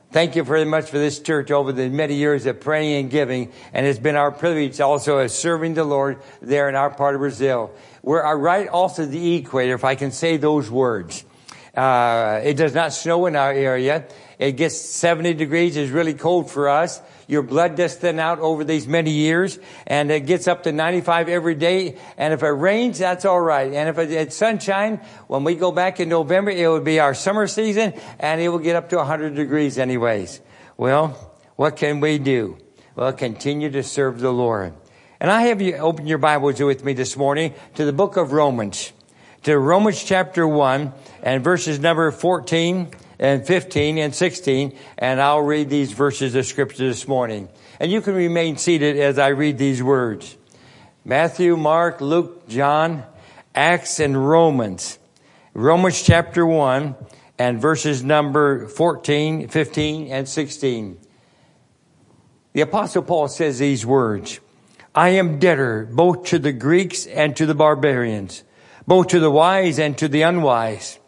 Thank you very much for this church over the many years of praying and giving. And it's been our privilege also of serving the Lord there in our part of Brazil. We're right off of the equator, if I can say those words. It does not snow in our area. It gets 70 degrees. It's really cold for us. Your blood does thin out over these many years, and it gets up to 95 every day. And if it rains, that's all right. And if it's sunshine, when we go back in November, it will be our summer season, and it will get up to 100 degrees anyways. Well, what can we do? Well, continue to serve the Lord. And I have you open your Bibles with me this morning to the book of Romans, to Romans chapter 1 and verses number 14 and 15 and 16, and I'll read these verses of Scripture this morning. And you can remain seated as I read these words. Matthew, Mark, Luke, John, Acts, and Romans. Romans chapter 1 and verses number 14, 15, and 16. The Apostle Paul says these words, I am debtor both to the Greeks and to the barbarians, both to the wise and to the unwise.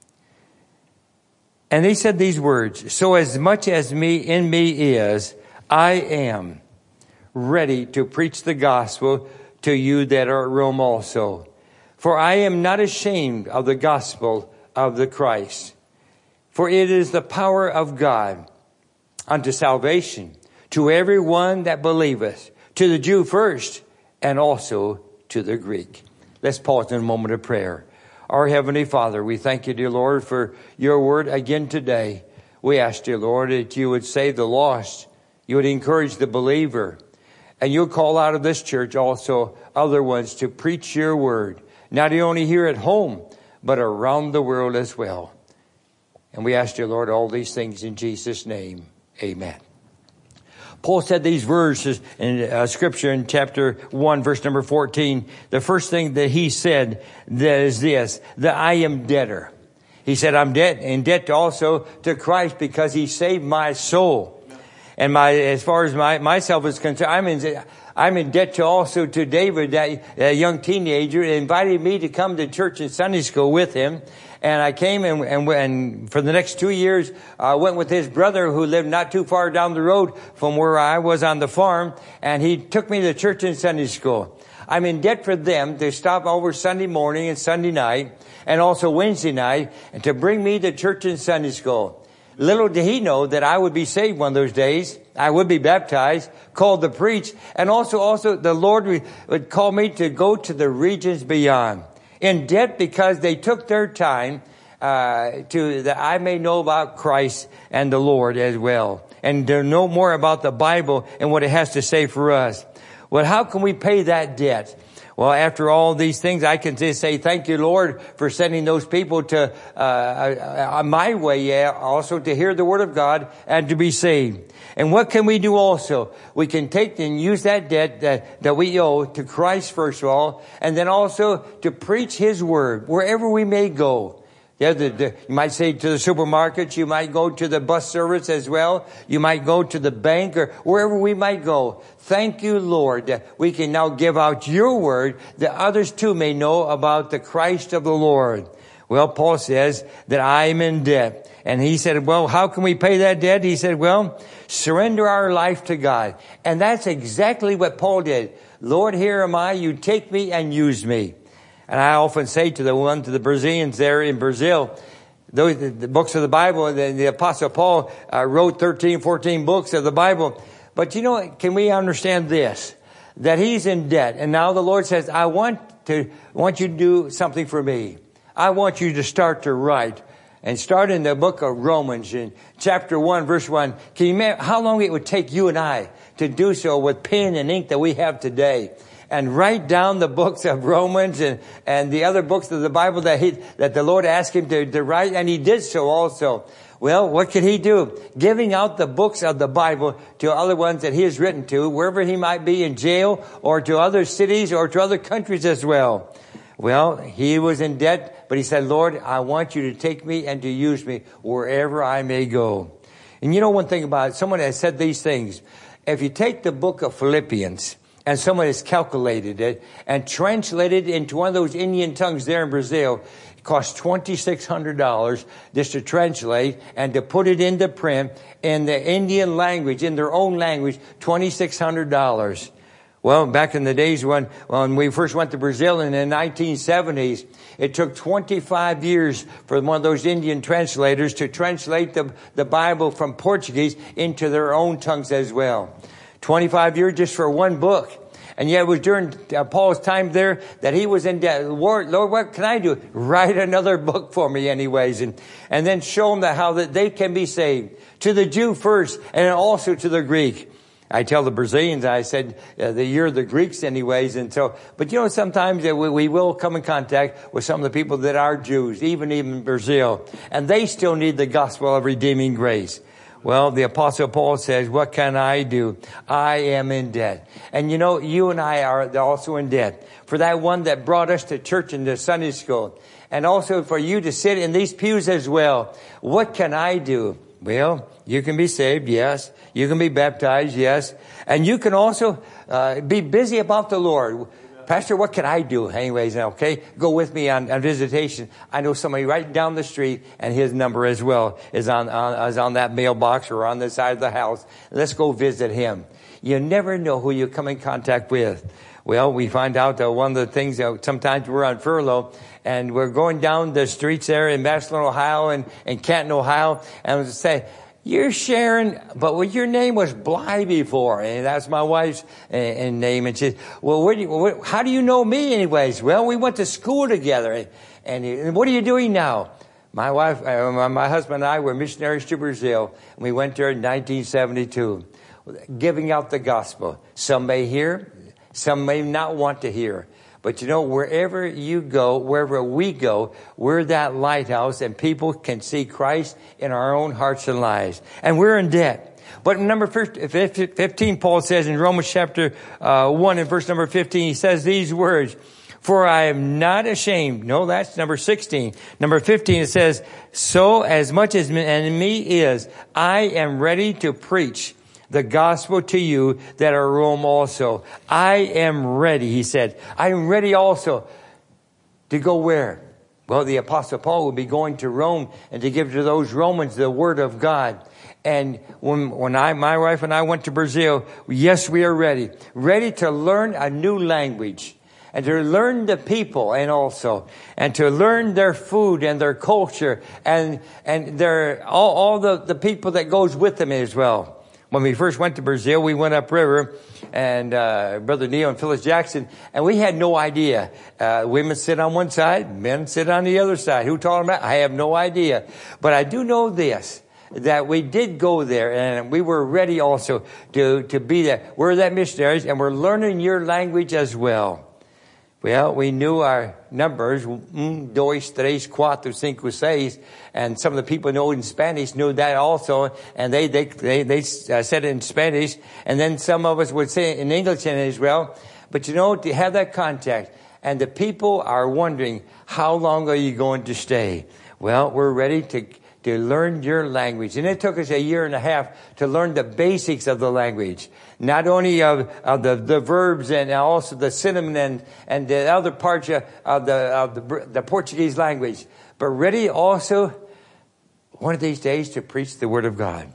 And he said these words, so as much as in me is, I am ready to preach the gospel to you that are at Rome also. For I am not ashamed of the gospel of the Christ. For it is the power of God unto salvation to every one that believeth, to the Jew first, and also to the Greek. Let's pause in a moment of prayer. Our Heavenly Father, we thank you, dear Lord, for your word again today. We ask, dear Lord, that you would save the lost. You would encourage the believer. And you'll call out of this church also other ones to preach your word. Not only here at home, but around the world as well. And we ask, dear Lord, all these things in Jesus' name. Amen. Paul said these verses in Scripture in chapter 1, verse number 14. The first thing that he said is this, that I am debtor. He said, I'm in debt also to Christ because he saved my soul. And as far as myself is concerned, I'm in debt also to David, that young teenager, invited me to come to church and Sunday school with him. And I came and for the next 2 years, I went with his brother who lived not too far down the road from where I was on the farm. And he took me to church and Sunday school. I'm in debt for them to stop over Sunday morning and Sunday night and also Wednesday night and to bring me to church and Sunday school. Little did he know that I would be saved one of those days. I would be baptized, called to preach, and also the Lord would call me to go to the regions beyond. In debt because they took their time that I may know about Christ and the Lord as well, and to know more about the Bible and what it has to say for us. Well, how can we pay that debt? Well, after all these things, I can just say, thank you, Lord, for sending those people to my way also to hear the word of God and to be saved. And what can we do also? We can take and use that debt that we owe to Christ, first of all, and then also to preach his word wherever we may go. You might say to the supermarket, you might go to the bus service as well. You might go to the bank or wherever we might go. Thank you, Lord, that we can now give out your word that others too may know about the Christ of the Lord. Well, Paul says that I am in debt. And he said, well, how can we pay that debt? He said, well, surrender our life to God. And that's exactly what Paul did. Lord, here am I. You take me and use me. And I often say to the Brazilians there in Brazil, the books of the Bible, the Apostle Paul wrote 13, 14 books of the Bible. But can we understand this? That he's in debt. And now the Lord says, I want you to do something for me. I want you to start to write. And start in the book of Romans in chapter 1, verse 1. Can you imagine how long it would take you and I to do so with pen and ink that we have today? And write down the books of Romans and the other books of the Bible that the Lord asked him to write, and he did so also. Well, what could he do? Giving out the books of the Bible to other ones that he has written to, wherever he might be in jail or to other cities or to other countries as well. Well, he was in debt, but he said, Lord, I want you to take me and to use me wherever I may go. And one thing about it, someone has said these things. If you take the book of Philippians, and someone has calculated it and translated it into one of those Indian tongues there in Brazil, Cost $2,600 just to translate and to put it into print in the Indian language, in their own language, $2,600. Well, back in the days when we first went to Brazil in the 1970s, it took 25 years for one of those Indian translators to translate the Bible from Portuguese into their own tongues as well. 25 years just for one book. And yet it was during Paul's time there that he was in debt. Lord, what can I do? Write another book for me anyways. And then show them how that they can be saved. To the Jew first, and also to the Greek. I tell the Brazilians, I said, you're the Greeks anyways. And so, but sometimes we will come in contact with some of the people that are Jews, even Brazil. And they still need the gospel of redeeming grace. Well, the Apostle Paul says, what can I do? I am in debt. And you and I are also in debt. For that one that brought us to church and to Sunday school. And also for you to sit in these pews as well. What can I do? Well, you can be saved, yes. You can be baptized, yes. And you can also be busy about the Lord. Pastor, what can I do? Anyways, okay, go with me on visitation. I know somebody right down the street, and his number as well is on that mailbox or on the side of the house. Let's go visit him. You never know who you come in contact with. Well, we find out that one of the things that sometimes we're on furlough and we're going down the streets there in Massillon, Ohio and Canton, Ohio, and we say, you're Sharon, but your name was Bly before, and that's my wife's name. And she says, well, how do you know me anyways? Well, we went to school together. And what are you doing now? My wife, my husband and I were missionaries to Brazil, and we went there in 1972, giving out the gospel. Some may hear, some may not want to hear. But wherever you go, wherever we go, we're that lighthouse and people can see Christ in our own hearts and lives. And we're in debt. But in number 15, Paul says in Romans chapter 1 and verse number 15, he says these words, for I am not ashamed. No, that's number 16. Number 15, it says, so as much as in me is, I am ready to preach the gospel to you that are Rome also. I am ready, he said. I am ready also to go where? Well, the Apostle Paul will be going to Rome and to give to those Romans the word of God. And when my wife and I went to Brazil, yes, we are ready. Ready to learn a new language. And to learn the people and to learn their food and their culture and their all the people that goes with them as well. When we first went to Brazil, we went upriver, and Brother Neil and Phyllis Jackson, and we had no idea. Women sit on one side, men sit on the other side. Who taught them that? I have no idea. But I do know this, that we did go there, and we were ready also to be there. We're that missionaries, and we're learning your language as well. Well, we knew our numbers, 1, 2, 3, 4, 5, 6, and some of the people know in Spanish knew that also, and they said it in Spanish, and then some of us would say it in English as well. But to have that contact, and the people are wondering, how long are you going to stay? Well, we're ready to learn your language. And it took us 1.5 years to learn the basics of the language. Not only of the verbs and also the cinnamon and the other parts of the Portuguese language. But ready also, one of these days, to preach the Word of God.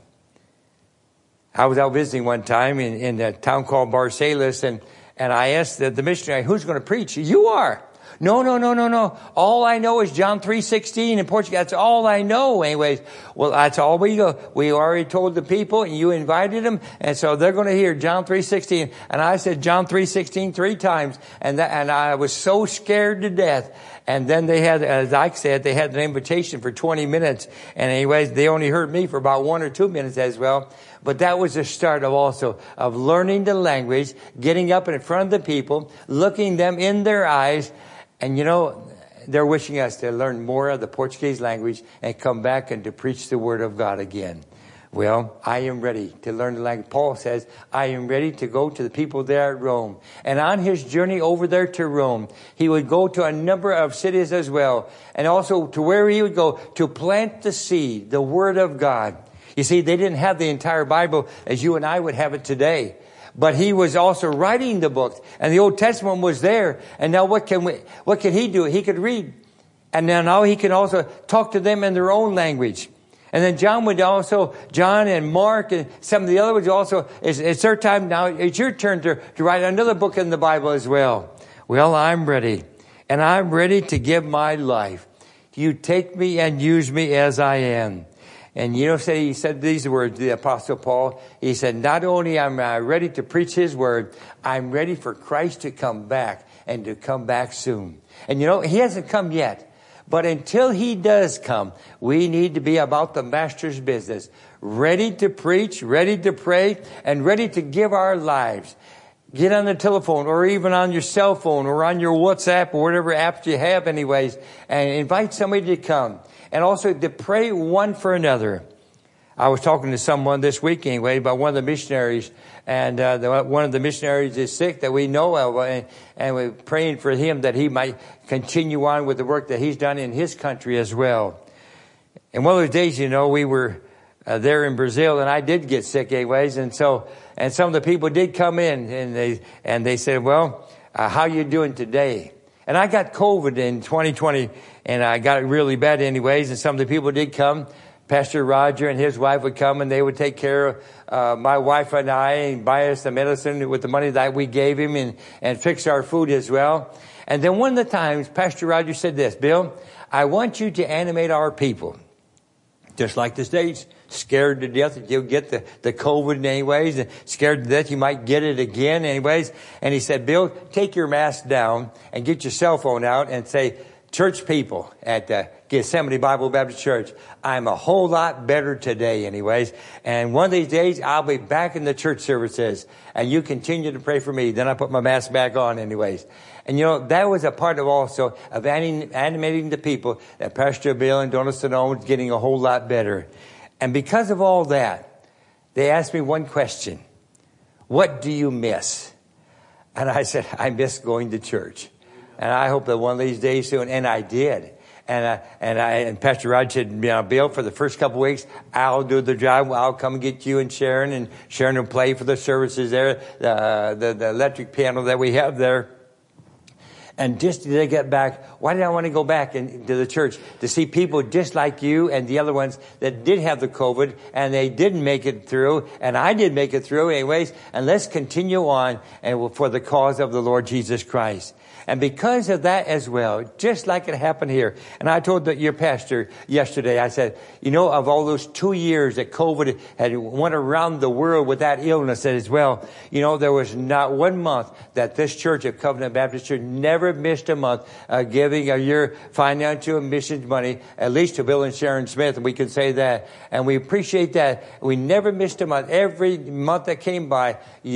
I was out visiting one time in a town called Barcelos, and I asked the missionary, who's going to preach? You are. No. All I know is John 3:16 in Portuguese. That's all I know anyways. Well, that's all we go. We already told the people and you invited them. And so they're going to hear John 3:16. And I said John 3:16 3 times. And I was so scared to death. And then they had, as I said, they had an invitation for 20 minutes. And anyways, they only heard me for about 1 or 2 minutes as well. But that was the start of learning the language, getting up in front of the people, looking them in their eyes. And they're wishing us to learn more of the Portuguese language and come back and to preach the Word of God again. Well, I am ready to learn the language. Paul says, I am ready to go to the people there at Rome. And on his journey over there to Rome, he would go to a number of cities as well. And also to where he would go to plant the seed, the Word of God. You see, they didn't have the entire Bible as you and I would have it today. But he was also writing the books, and the Old Testament was there. And now what can he do? He could read. And now he can also talk to them in their own language. And then John and Mark and some of the other ones also, it's their time now. It's your turn to write another book in the Bible as well. Well, I'm ready. And I'm ready to give my life. You take me and use me as I am. And he said these words, the Apostle Paul. He said, not only am I ready to preach his word, I'm ready for Christ to come back and to come back soon. And he hasn't come yet. But until he does come, we need to be about the Master's business. Ready to preach, ready to pray, and ready to give our lives. Get on the telephone or even on your cell phone or on your WhatsApp or whatever apps you have anyways, and invite somebody to come. And also to pray one for another. I was talking to someone this week anyway about one of the missionaries, and one of the missionaries is sick that we know of, and we're praying for him that he might continue on with the work that he's done in his country as well. And one of those days, we were there in Brazil, and I did get sick anyways, and some of the people did come in, and they said, well, how you doing today? And I got COVID in 2020, and I got it really bad anyways, and some of the people did come. Pastor Roger and his wife would come, and they would take care of my wife and I and buy us the medicine with the money that we gave him and fix our food as well. And then one of the times, Pastor Roger said this, Bill, I want you to animate our people. Just like the States, scared to death that you'll get the COVID anyways, and scared to death you might get it again anyways. And he said, Bill, take your mask down and get your cell phone out and say, church people at Gethsemane Bible Baptist Church, I'm a whole lot better today anyways. And one of these days, I'll be back in the church services. And you continue to pray for me. Then I put my mask back on anyways. And that was a part of also of animating the people that Pastor Bill and Donna Stone was getting a whole lot better. And because of all that, they asked me one question. What do you miss? And I said, I miss going to church. And I hope that one of these days soon, and I did. And Pastor Rod said, Bill, for the first couple of weeks, I'll do the job. I'll come and get you and Sharon will play for the services there, the electric piano that we have there. And just to get back, why did I want to go back into the church? To see people just like you and the other ones that did have the COVID and they didn't make it through, and I did make it through anyways. And let's continue on and for the cause of the Lord Jesus Christ. And because of that as well, just like it happened here, and I told your pastor yesterday, I said, of all those 2 years that COVID had went around the world with that illness as well, there was not 1 month that this church of Covenant Baptist Church never missed a month giving your financial and missions money, at least to Bill and Sharon Smith, and we can say that. And we appreciate that. We never missed a month. Every month that came by,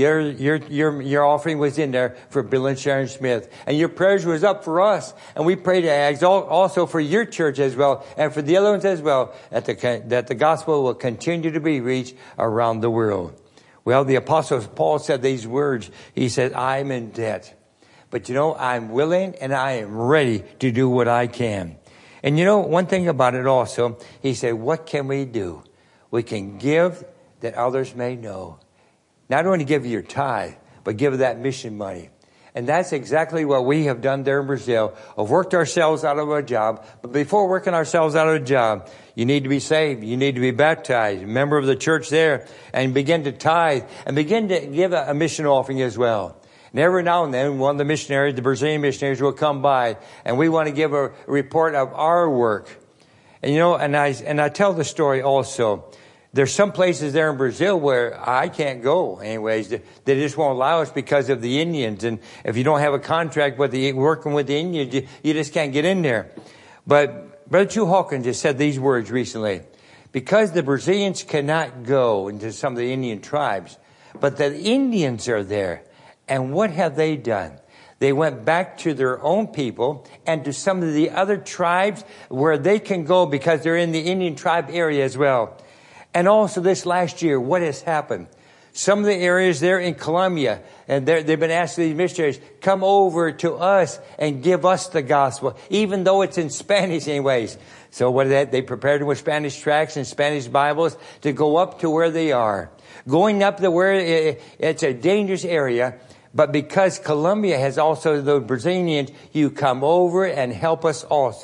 your offering was in there for Bill and Sharon Smith. And your prayers was up for us. And we pray to also for your church as well, and for the other ones as well, that the gospel will continue to be reached around the world. Well, the Apostle Paul said these words. He said, I'm in debt. But I'm willing and I am ready to do what I can. And one thing about it also, he said, what can we do? We can give that others may know. Not only give your tithe, but give that mission money. And that's exactly what we have done there in Brazil. We've worked ourselves out of a job. But before working ourselves out of a job, you need to be saved. You need to be baptized, a member of the church there, and begin to tithe and begin to give a mission offering as well. And every now and then, one of the missionaries, the Brazilian missionaries, will come by, and we want to give a report of our work. And I tell the story also. There's some places there in Brazil where I can't go anyways. They just won't allow us because of the Indians. And if you don't have a contract working with the Indians, you just can't get in there. But Brother Chu Hawkins just said these words recently. Because the Brazilians cannot go into some of the Indian tribes, but the Indians are there. And what have they done? They went back to their own people and to some of the other tribes where they can go because they're in the Indian tribe area as well. And also this last year, what has happened? Some of the areas there in Colombia, and they've been asking these missionaries, come over to us and give us the gospel, even though it's in Spanish anyways. So what did they prepared with Spanish tracts and Spanish Bibles to go up to where they are. Going up to where it's a dangerous area, but because Colombia has also the Brazilians, you come over and help us also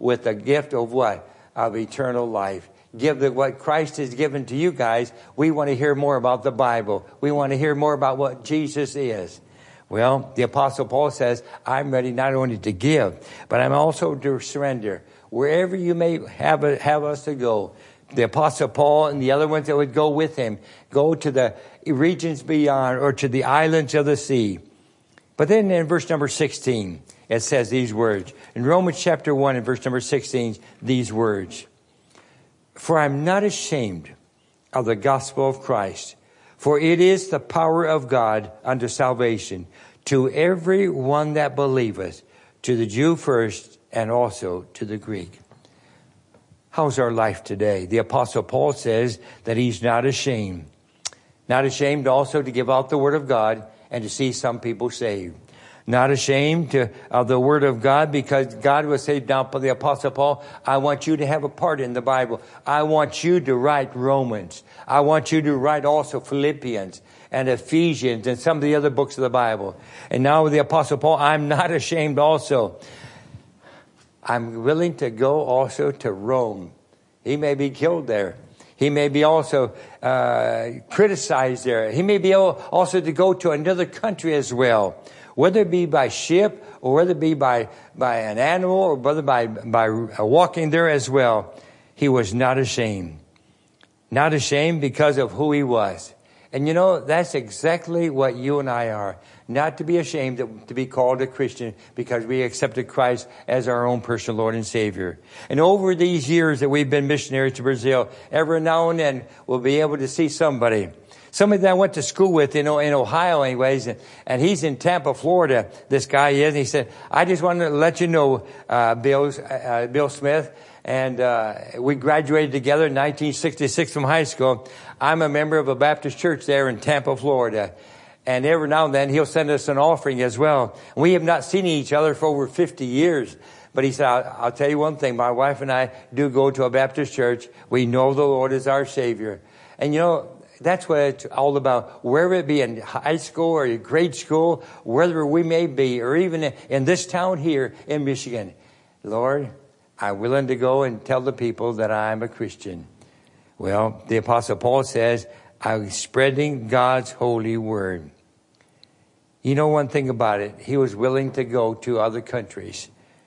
with the gift of what? Of eternal life. What Christ has given to you guys. We want to hear more about the Bible. We want to hear more about what Jesus is. Well, the Apostle Paul says, I'm ready not only to give, but I'm also to surrender. Wherever you may have us to go, the Apostle Paul and the other ones that would go with him, go to the regions beyond or to the islands of the sea. But then in verse number 16, it says these words. In Romans chapter 1 and verse number 16, these words. For I'm not ashamed of the gospel of Christ, for it is the power of God unto salvation to every one that believeth, to the Jew first and also to the Greek. How's our life today? The Apostle Paul says that he's not ashamed. Not ashamed also to give out the word of God and to see some people saved. Not ashamed of the word of God because God was saved down by the Apostle Paul. I want you to have a part in the Bible. I want you to write Romans. I want you to write also Philippians and Ephesians and some of the other books of the Bible. And now with the Apostle Paul, I'm not ashamed also. I'm willing to go also to Rome. He may be killed there. He may be also criticized there. He may be able also to go to another country as well. Whether it be by ship or whether it be by an animal or whether by walking there as well. He was not ashamed. Not ashamed because of who he was. And you know, that's exactly what you and I are. Not to be ashamed to be called a Christian because we accepted Christ as our own personal Lord and Savior. And over these years that we've been missionaries to Brazil, every now and then we'll be able to see somebody that I went to school with, in Ohio anyways, and he's in Tampa, Florida, this guy is. And he said, I just wanted to let you know, Bill Smith, and we graduated together in 1966 from high school. I'm a member of a Baptist church there in Tampa, Florida. And every now and then he'll send us an offering as well. We have not seen each other for over 50 years. But he said, I'll tell you one thing, my wife and I do go to a Baptist church. We know the Lord is our Savior. And you know, that's what it's all about. Wherever it be in high school or grade school, wherever we may be, or even in this town here in Michigan. Lord, I'm willing to go and tell the people that I'm a Christian. Well, the Apostle Paul says, I'm spreading God's holy word. You know one thing about it. He was willing to go to other countries.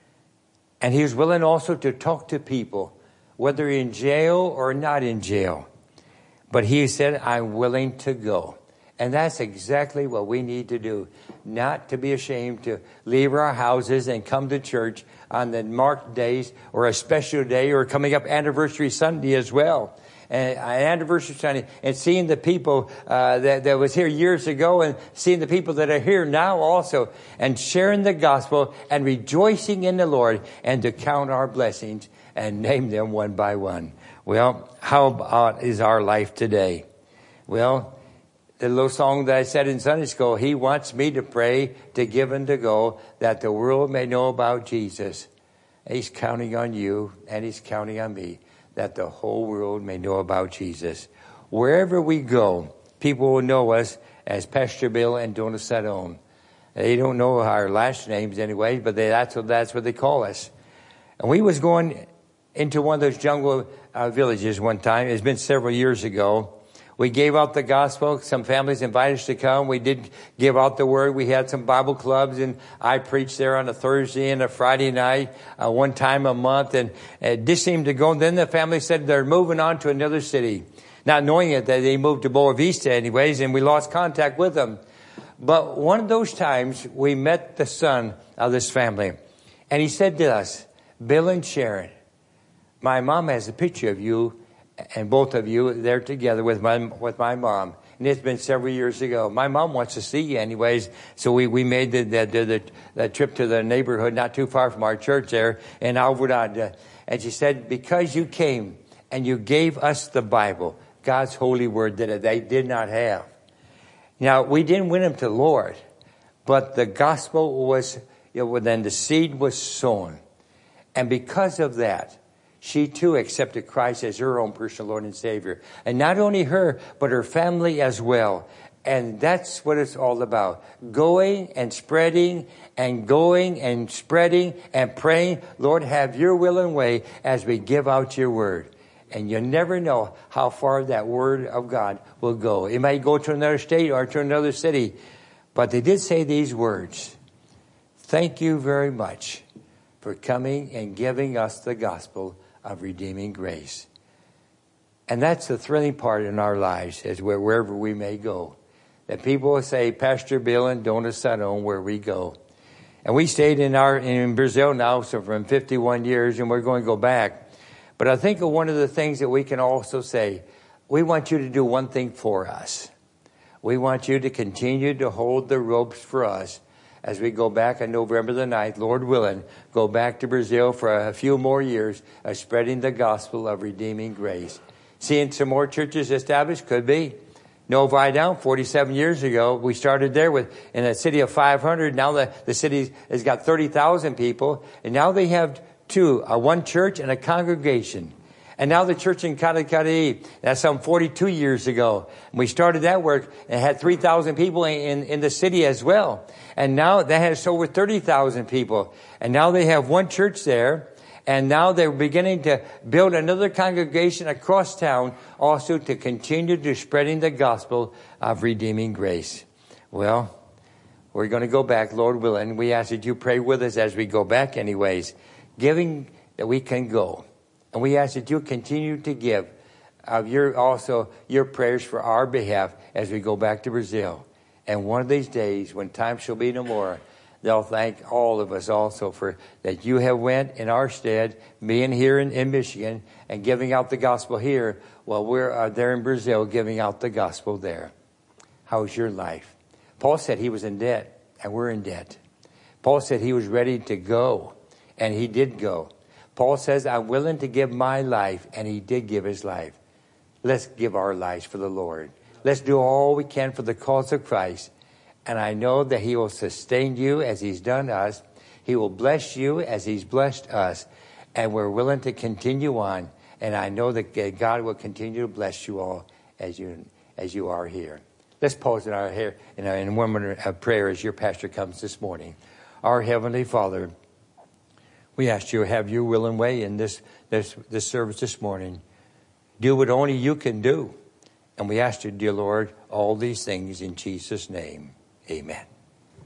And he was willing also to talk to people, whether in jail or not in jail. But he said, I'm willing to go. And that's exactly what we need to do. Not to be ashamed to leave our houses and come to church on the marked days or a special day or coming up anniversary Sunday as well. And anniversary Sunday, and seeing the people that was here years ago and seeing the people that are here now also, and sharing the gospel and rejoicing in the Lord, and to count our blessings and name them one by one. Well, how about is our life today? Well, the little song that I said in Sunday school, he wants me to pray, to give and to go, that the world may know about Jesus. He's counting on you and he's counting on me, that the whole world may know about Jesus. Wherever we go, people will know us as Pastor Bill and Donna Sadone. They don't know our last names anyway, but that's what they call us. And we was going into one of those jungle villages one time. It's been several years ago. We gave out the gospel. Some families invited us to come. We did give out the word. We had some Bible clubs, and I preached there on a Thursday and a Friday night, one time a month, and it just seemed to go. And then the family said they're moving on to another city, not knowing it that they moved to Boa Vista anyways, and we lost contact with them. But one of those times, we met the son of this family, and he said to us, Bill and Sharon, my mom has a picture of you and both of you there together with my mom. And it's been several years ago. My mom wants to see you anyways. So we made the trip to the neighborhood not too far from our church there in Alvorada. And she said, because you came and you gave us the Bible, God's holy word that they did not have. Now, we didn't win them to the Lord, but the gospel was, then the seed was sown. And because of that, she too accepted Christ as her own personal Lord and Savior. And not only her, but her family as well. And that's what it's all about. Going and spreading and going and spreading and praying. Lord, have your will and way as we give out your word. And you never know how far that word of God will go. It might go to another state or to another city. But they did say these words. Thank you very much for coming and giving us the gospel of redeeming grace. And that's the thrilling part in our lives, as wherever we may go. That people will say, Pastor Bill and Dona Sanon, where we go. And we stayed in Brazil now, so from 51 years, and we're going to go back. But I think one of the things that we can also say, we want you to do one thing for us. We want you to continue to hold the ropes for us as we go back on November the 9th, Lord willing, go back to Brazil for a few more years of spreading the gospel of redeeming grace. Seeing some more churches established, could be. No, Vidal, 47 years ago, we started there in a city of 500. Now the city has got 30,000 people. And now they have one church and a congregation. And now the church in Caracarí, that's some 42 years ago. And we started that work and had 3,000 people in the city as well. And now that has over 30,000 people. And now they have one church there. And now they're beginning to build another congregation across town also to continue to spreading the gospel of redeeming grace. Well, we're going to go back, Lord willing. We ask that you pray with us as we go back anyways, giving that we can go. And we ask that you continue to give of your prayers for our behalf as we go back to Brazil. And one of these days, when time shall be no more, they'll thank all of us also for that you have went in our stead, being here in Michigan and giving out the gospel here while we're there in Brazil giving out the gospel there. How's your life? Paul said he was in debt, and we're in debt. Paul said he was ready to go, and he did go. Paul says, I'm willing to give my life, and he did give his life. Let's give our lives for the Lord. Let's do all we can for the cause of Christ. And I know that he will sustain you as he's done us. He will bless you as he's blessed us. And we're willing to continue on. And I know that God will continue to bless you all as you are here. Let's pause in our hair in 1 minute of prayer as your pastor comes this morning. Our Heavenly Father, we ask you to have your will and way in this service this morning. Do what only you can do. And we ask you, dear Lord, all these things in Jesus' name. Amen.